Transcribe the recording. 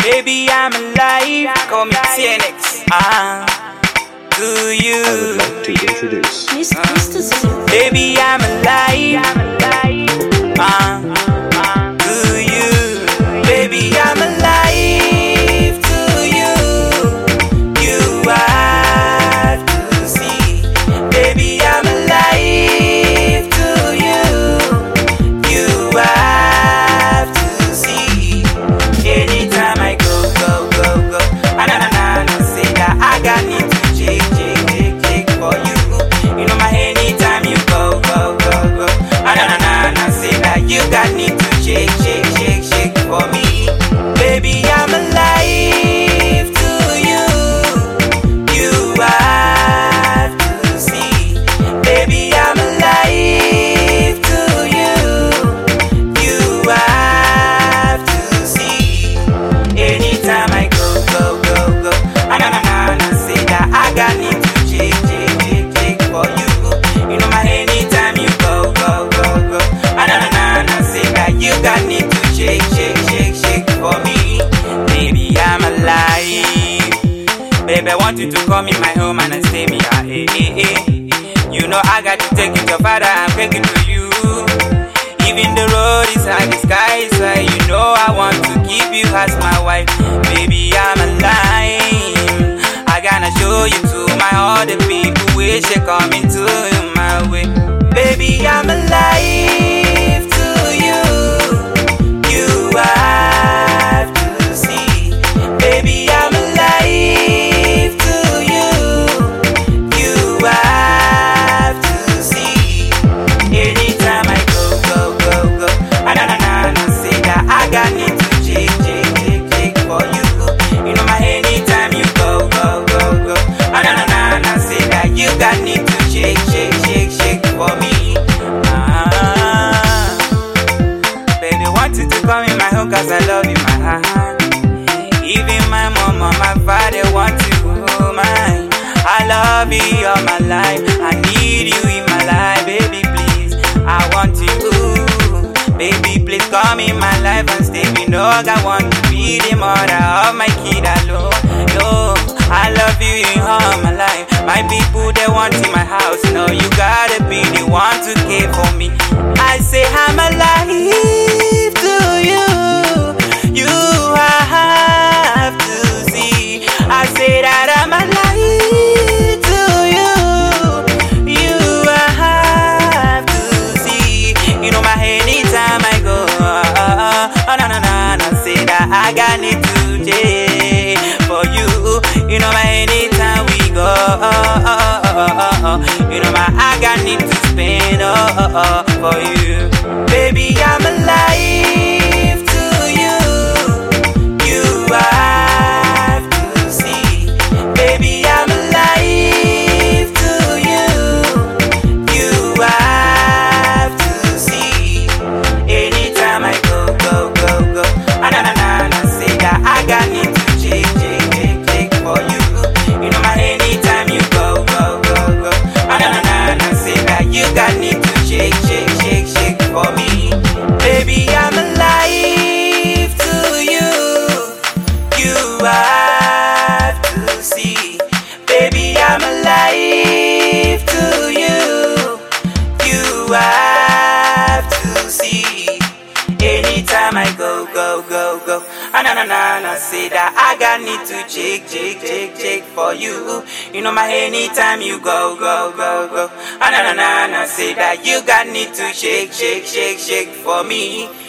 Baby, I'm alive. Call me TNX. To you. I would like to introduce Mr. Sim. Baby, I'm alive. To you. Baby, I'm alive. To you. You have to see. Baby, I'm alive. To you. You have to see. Anytime I go. Say that I got need to shake for you. You know my anytime you go. Say that you got need to shake for me. Baby, I'm alive to you. You have to see. Baby, I'm alive to you. You have to see. Anytime I go. Say that I got need to shake for you. You know my anytime you go. Say that you got need to shake for me. Baby, I'm alive. Baby, I want you to come in my home and stay me. You know I got to take you to your father and bring it to you. Even the road is high, the sky is high. You know I want to keep you as my wife. Baby, I'm alive. I gotta show you to my all the people wish you coming to my way. Baby, I'm alive to you. You have to see. Baby, I'm alive to you. You have to see. Anytime I go. Say that I got need to shake for you. You know my anytime you go. Say that you got need to shake for me. Baby, want you to come in my home cause I love you, my heart. Even my mom and my father want you, mine. I love you all my life. I need you in my life, baby, please. I want you. Baby, please come in my life and stay me dog. I want to be the mother of my kid alone. Yo, I love you in all my life. My people, they want in my house. No, you gotta be the one to care for me. I say I'm alive to you. You have to see. I say that I'm alive to you. You have to see. You know my anytime I go. Say that I got need to change for you. You know my anytime we go. You know my I got need to spend for you. Baby, I'm alive to you. You have to see. Baby, I'm alive to you. You have to see. Anytime I go. Say that I got need to shake for you. You know my anytime you go. Say that you got need to shake for me. Baby, I'm alive to you. You have to see. Baby, I'm alive to you. You have to see. Anytime I go. Say that I got need to shake for you. You know my anytime you go. Say that you got need to shake for me.